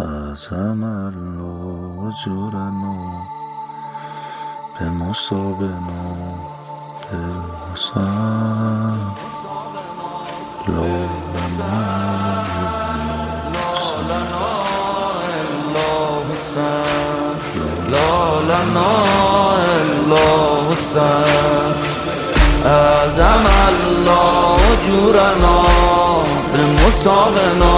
عظم الله اجورنا بمصابنا بالحسن لا لنا إلا حسن لا لنا إلا حسن عظم الله اجورنا بمصابنا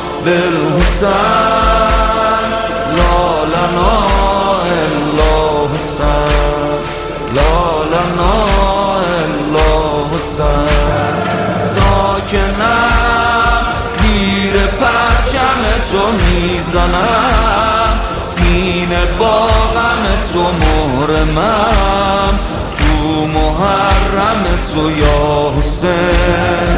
بالحسن لا لنا إلا حسن لا لنا إلا حسن ساکنم زیر پرچم تو میزنم سینه با غم تو محرمم تو محرم تو یا حسین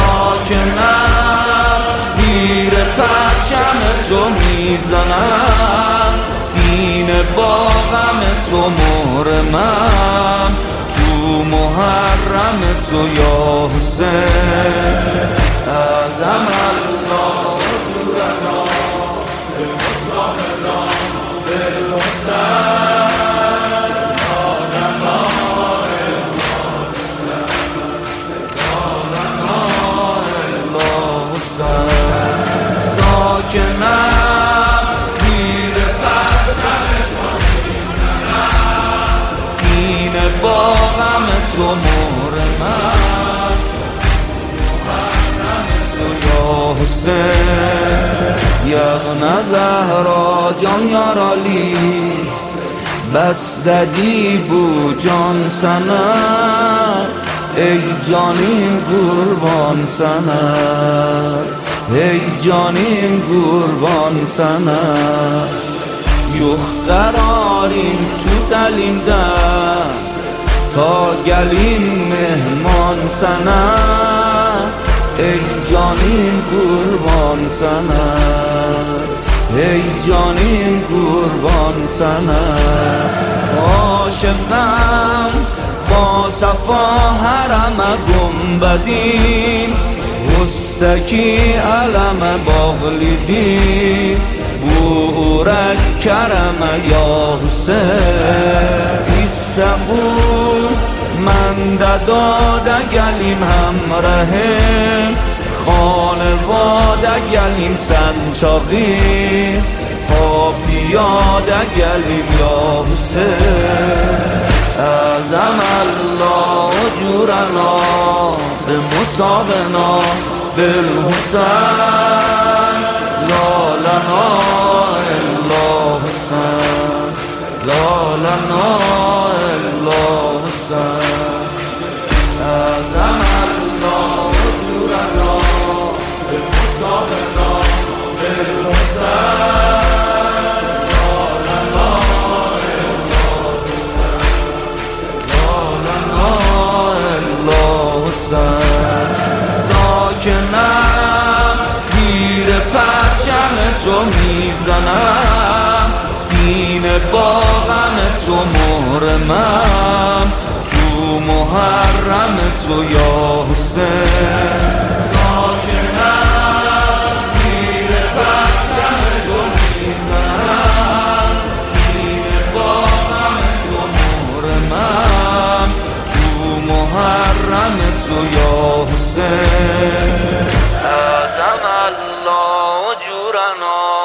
ساکنم زیر پرچم تو میزنم سینه با غم تو محرمم تو محرم تو یا حسین عظم الله اجورنا بمصابنا بالحسن ساکنم زیر پرچم تو میزنم سینه با غم تو محرمم محرم تو یا حسین یغن زهرا جان یارالی بستگی بو جان سنه ای جانیم قربان سنه ای جانیم قربان سنه یخ قراریم تو دلیندم تا گلیم مهمان سنه ای جانیم قربان سنه ای جانیم قربان سنه عاشقم با صفا حرم گنبدین مستکی علم باغلیدی بورک کرم یا حسین استنبول من داده گلیم همراهیم خانواده گلیم سنچاقی پا پیاده گلیم یا حسین عظم الله اجورنا بمصابنا بالحسن لا لنا إلا حسن لا لنا إلا حسن عظم الله اجورنا بمصابنا بالحسن ساکنم زیر پرچم تو میزنم سینه با غم تو محرمم تو محرم تو یا حسین ساکنم زیر پرچم تو میزنم سینه با غم تو محرمم محرم تو یا حسین عظم الله اجورنا